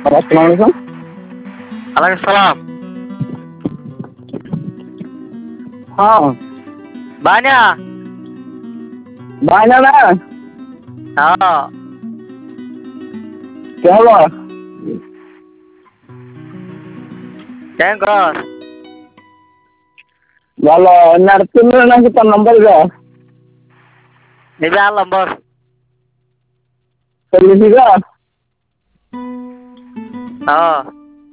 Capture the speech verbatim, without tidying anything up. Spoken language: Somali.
Assalamualaikum. Waalaikumsalam. हाँ Banyak. banyak ना हाँ. क्या हुआ Tengok. वाला नर्सिंग ना kita नंबर का Ini alam bos. सर्विस का हाँ.